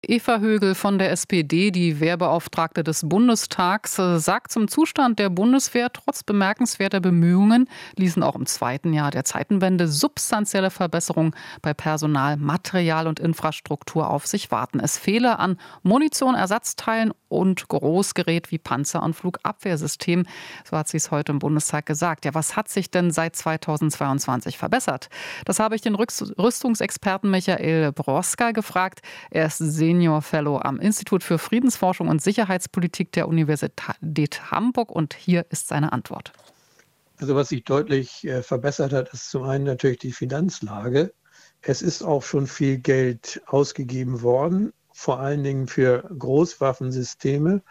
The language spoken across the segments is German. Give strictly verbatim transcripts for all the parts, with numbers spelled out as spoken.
Eva Högel von der S P D, die Wehrbeauftragte des Bundestags, sagt zum Zustand der Bundeswehr, trotz bemerkenswerter Bemühungen ließen auch im zweiten Jahr der Zeitenwende substanzielle Verbesserungen bei Personal, Material und Infrastruktur auf sich warten. Es fehle an Munition, Ersatzteilen und Großgerät wie Panzer- und Flugabwehrsystemen. So hat sie es heute im Bundestag gesagt. Ja, was hat sich denn seit zweitausendzweiundzwanzig verbessert? Das habe ich den Rüstungsexperten Michael Broska gefragt. Er ist Senior Fellow am Institut für Friedensforschung und Sicherheitspolitik der Universität Hamburg. Und hier ist seine Antwort. Also was sich deutlich äh, verbessert hat, ist zum einen natürlich die Finanzlage. Es ist auch schon viel Geld ausgegeben worden, vor allen Dingen für Großwaffensysteme.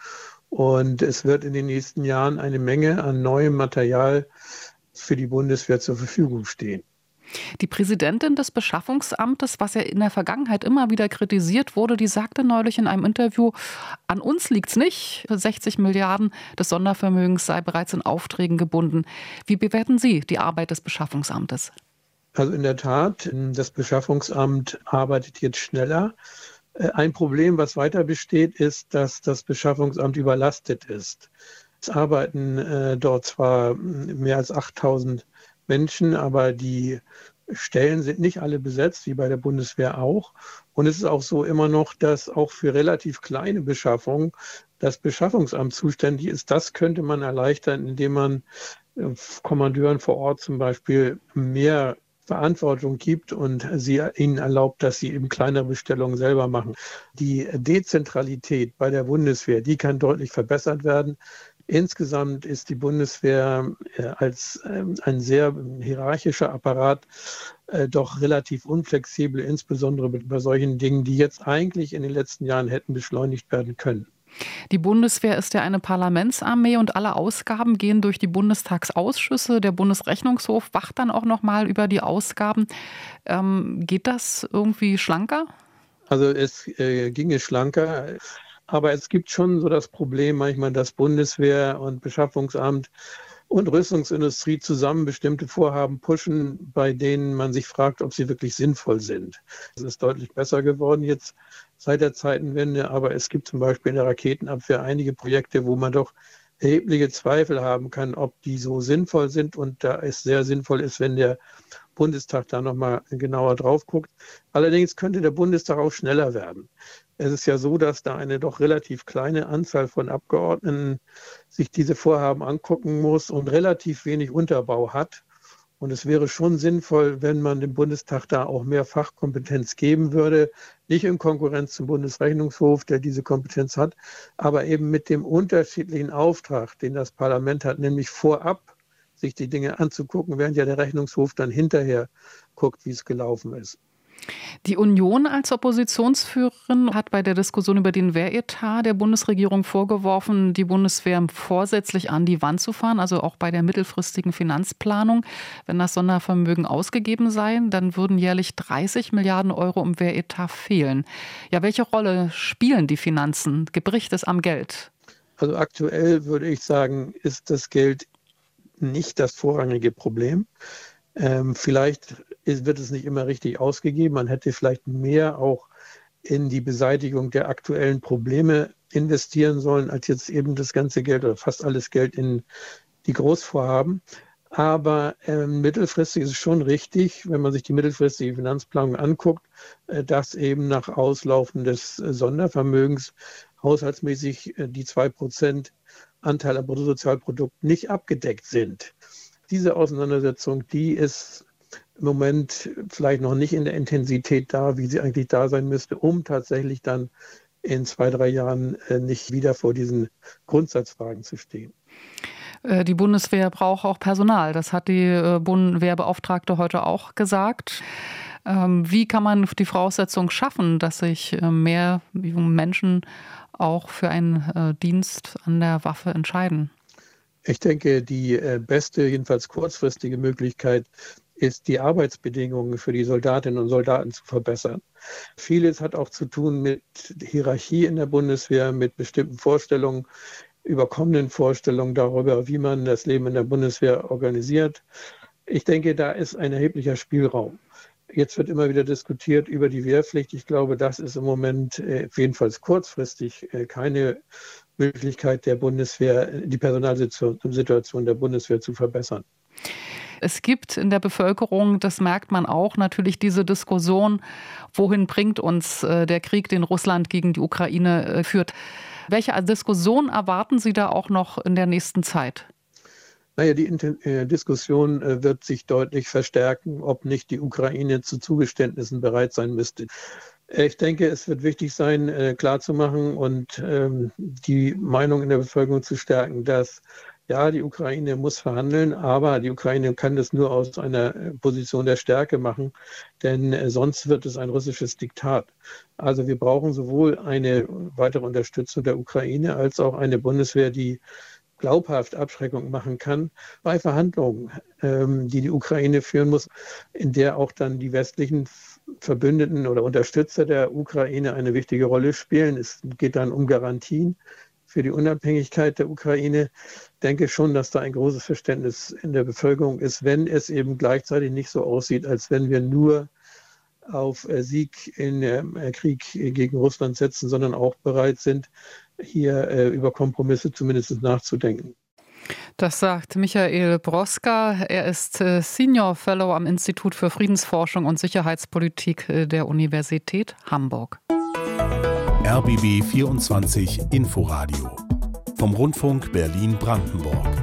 Und es wird in den nächsten Jahren eine Menge an neuem Material für die Bundeswehr zur Verfügung stehen. Die Präsidentin des Beschaffungsamtes, was ja in der Vergangenheit immer wieder kritisiert wurde, die sagte neulich in einem Interview, an uns liegt's nicht. sechzig Milliarden des Sondervermögens sei bereits in Aufträgen gebunden. Wie bewerten Sie die Arbeit des Beschaffungsamtes? Also in der Tat, das Beschaffungsamt arbeitet jetzt schneller. Ein Problem, was weiter besteht, ist, dass das Beschaffungsamt überlastet ist. Es arbeiten äh, dort zwar mehr als achttausend Menschen, aber die Stellen sind nicht alle besetzt, wie bei der Bundeswehr auch. Und es ist auch so immer noch, dass auch für relativ kleine Beschaffungen das Beschaffungsamt zuständig ist. Das könnte man erleichtern, indem man äh, Kommandeuren vor Ort zum Beispiel mehr Verantwortung gibt und sie ihnen erlaubt, dass sie eben kleinere Bestellungen selber machen. Die Dezentralität bei der Bundeswehr, die kann deutlich verbessert werden. Insgesamt ist die Bundeswehr als ein sehr hierarchischer Apparat doch relativ unflexibel, insbesondere bei solchen Dingen, die jetzt eigentlich in den letzten Jahren hätten beschleunigt werden können. Die Bundeswehr ist ja eine Parlamentsarmee und alle Ausgaben gehen durch die Bundestagsausschüsse. Der Bundesrechnungshof wacht dann auch noch mal über die Ausgaben. Ähm, geht das irgendwie schlanker? Also es äh, ginge schlanker. Aber es gibt schon so das Problem manchmal, dass Bundeswehr und Beschaffungsamt und Rüstungsindustrie zusammen bestimmte Vorhaben pushen, bei denen man sich fragt, ob sie wirklich sinnvoll sind. Es ist deutlich besser geworden jetzt seit der Zeitenwende, aber es gibt zum Beispiel in der Raketenabwehr einige Projekte, wo man doch erhebliche Zweifel haben kann, ob die so sinnvoll sind, und da es sehr sinnvoll ist, wenn der Bundestag da nochmal genauer drauf guckt. Allerdings könnte der Bundestag auch schneller werden. Es ist ja so, dass da eine doch relativ kleine Anzahl von Abgeordneten sich diese Vorhaben angucken muss und relativ wenig Unterbau hat. Und es wäre schon sinnvoll, wenn man dem Bundestag da auch mehr Fachkompetenz geben würde. Nicht in Konkurrenz zum Bundesrechnungshof, der diese Kompetenz hat, aber eben mit dem unterschiedlichen Auftrag, den das Parlament hat, nämlich vorab sich die Dinge anzugucken, während ja der Rechnungshof dann hinterher guckt, wie es gelaufen ist. Die Union als Oppositionsführerin hat bei der Diskussion über den Wehretat der Bundesregierung vorgeworfen, die Bundeswehr vorsätzlich an die Wand zu fahren, also auch bei der mittelfristigen Finanzplanung. Wenn das Sondervermögen ausgegeben sei, dann würden jährlich dreißig Milliarden Euro im Wehretat fehlen. Ja, welche Rolle spielen die Finanzen? Gebricht es am Geld? Also aktuell würde ich sagen, ist das Geld nicht das vorrangige Problem. Ähm, vielleicht ist, wird es nicht immer richtig ausgegeben. Man hätte vielleicht mehr auch in die Beseitigung der aktuellen Probleme investieren sollen, als jetzt eben das ganze Geld oder fast alles Geld in die Großvorhaben. Aber ähm, mittelfristig ist es schon richtig, wenn man sich die mittelfristige Finanzplanung anguckt, äh, dass eben nach Auslaufen des äh, Sondervermögens haushaltsmäßig äh, die zwei Prozent Anteil am Bruttosozialprodukt nicht abgedeckt sind. Diese Auseinandersetzung, die ist im Moment vielleicht noch nicht in der Intensität da, wie sie eigentlich da sein müsste, um tatsächlich dann in zwei, drei Jahren nicht wieder vor diesen Grundsatzfragen zu stehen. Die Bundeswehr braucht auch Personal. Das hat die Bundeswehrbeauftragte heute auch gesagt. Wie kann man die Voraussetzung schaffen, dass sich mehr Menschen auch für einen Dienst an der Waffe entscheiden? Ich denke, die beste, jedenfalls kurzfristige Möglichkeit ist, die Arbeitsbedingungen für die Soldatinnen und Soldaten zu verbessern. Vieles hat auch zu tun mit Hierarchie in der Bundeswehr, mit bestimmten Vorstellungen, überkommenen Vorstellungen darüber, wie man das Leben in der Bundeswehr organisiert. Ich denke, da ist ein erheblicher Spielraum. Jetzt wird immer wieder diskutiert über die Wehrpflicht. Ich glaube, das ist im Moment äh, jedenfalls kurzfristig äh, keine Möglichkeit der Bundeswehr, die Personalsituation der Bundeswehr zu verbessern. Es gibt in der Bevölkerung, das merkt man auch, natürlich diese Diskussion, wohin bringt uns der Krieg, den Russland gegen die Ukraine führt. Welche Diskussion erwarten Sie da auch noch in der nächsten Zeit? Naja, die äh, Diskussion äh, wird sich deutlich verstärken, ob nicht die Ukraine zu Zugeständnissen bereit sein müsste. Ich denke, es wird wichtig sein, äh, klarzumachen und ähm, die Meinung in der Bevölkerung zu stärken, dass ja, die Ukraine muss verhandeln, aber die Ukraine kann das nur aus einer Position der Stärke machen, denn äh, sonst wird es ein russisches Diktat. Also wir brauchen sowohl eine weitere Unterstützung der Ukraine als auch eine Bundeswehr, die glaubhaft Abschreckung machen kann bei Verhandlungen, ähm, die die Ukraine führen muss, in der auch dann die westlichen Verbündeten oder Unterstützer der Ukraine eine wichtige Rolle spielen. Es geht dann um Garantien für die Unabhängigkeit der Ukraine. Ich denke schon, dass da ein großes Verständnis in der Bevölkerung ist, wenn es eben gleichzeitig nicht so aussieht, als wenn wir nur auf Sieg in dem Krieg gegen Russland setzen, sondern auch bereit sind, hier äh, über Kompromisse zumindest nachzudenken. Das sagt Michael Broska. Er ist äh, Senior Fellow am Institut für Friedensforschung und Sicherheitspolitik äh, der Universität Hamburg. R B B vierundzwanzig Inforadio vom Rundfunk Berlin-Brandenburg.